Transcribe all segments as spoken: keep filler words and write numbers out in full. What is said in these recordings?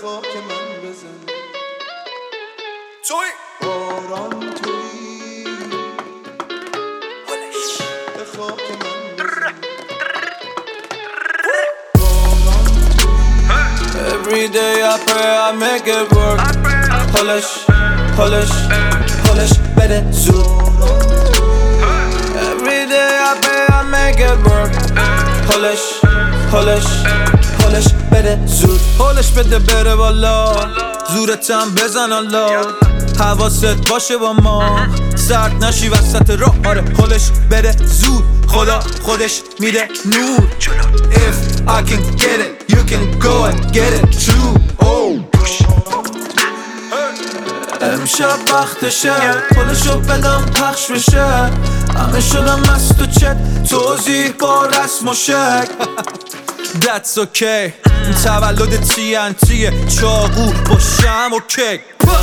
خاک من بزن. توی باران توی به خاک من بزن. Every day I pray I make it work. Polish, polish, polish بده زود. Every day I pray I make it work. Polish, polish, polish بده زود. پولش بده بره بالا، زورتم بزن الله. حواست باشه با ما، سرد نشی وسط راه. آره پولش بده زود، خدا خودش میده نور. If I can get it, you can go and get it too. Oh امشب وقتشه، پولشو بدم پخش بشه. همه شدم مست و چت، توضیح با رسم و شک. That's okay. تولد تی ان تیه، چاقو با شم و کیک.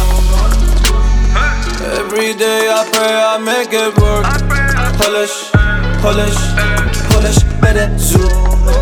Every day I pray I make it work. Polish, polish, polish بده زود.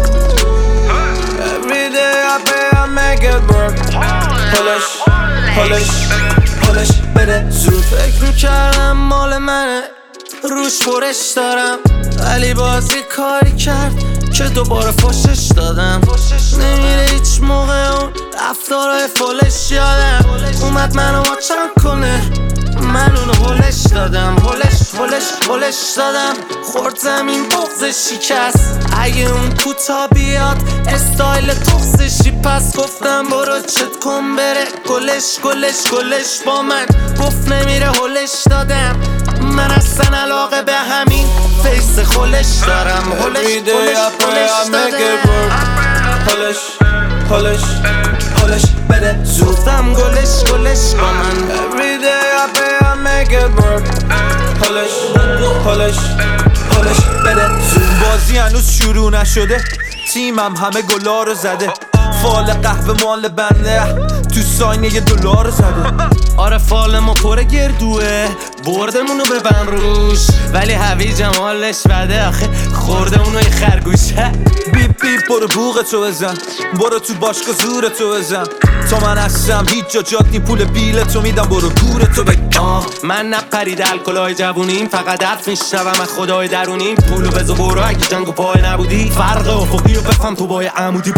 Every day I pray I make it work. Polish, polish, polish بده زود. فکر میکردم مال منه، روش برش دارم، ولی بازی کاری کرد که دوباره فوشش دادم. نمیره هیچ موقع اون رفتارهای فولش یادم. اومد منو واچم کنه، من اونو هولش دادم. هولش هولش هولش دادم، خورد زمین بغزش شکست. اگه اون کوتا بیاد استایل تخصشی، پس گفتم برو چت کن بره گلش گلش گلش با من. گفت نمیره هولش دادم، من اصلا علاقه به همین فیس خولش دارم. هولش هولش هولش دادم. هولش هولش هولش بده زود. گفتم گلش گلش با من. Every day I pray I make it work. هولش هولش هولش بده زود. بازی هنوز شروع نشده، تیمم همه گلا رو زده. فال قهوه مال بنده، تو ساینه یه دلار زده. آره فال ما پر گردوه، بردمونو ببن روش، ولی هویجم حالش بده آخه خوردمونو یه خرگوشه. بیپ بیپ برو بوغتو بزن، برو تو باشگاه زورتو بزن. تا من هستم هیچ جا جات نی، پول بیلتو میدم برو گورتو بگم. من نپرید الکلای جوونیم، فقط حرف میشنوم از خدای درونیم. پولو بزو برو اگه جنگو پای نبودی، فرق افقی رو بفهم تو بای عمودی.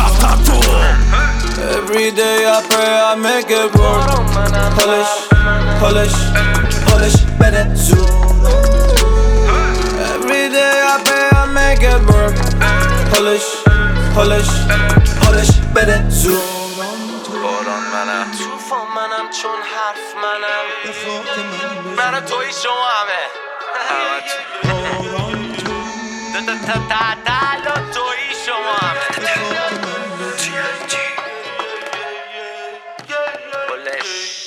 Every day I pray I make it work. Polish, polish, polish بده زود. Every day I pray I make it work. Polish, polish, polish بده زود. باران منم، توفان منم، چون حرف منم. به خاک من بزن. من و توی شما همه باران توی تا تا تا تا توی شما همه. به خاک من بزن. Polish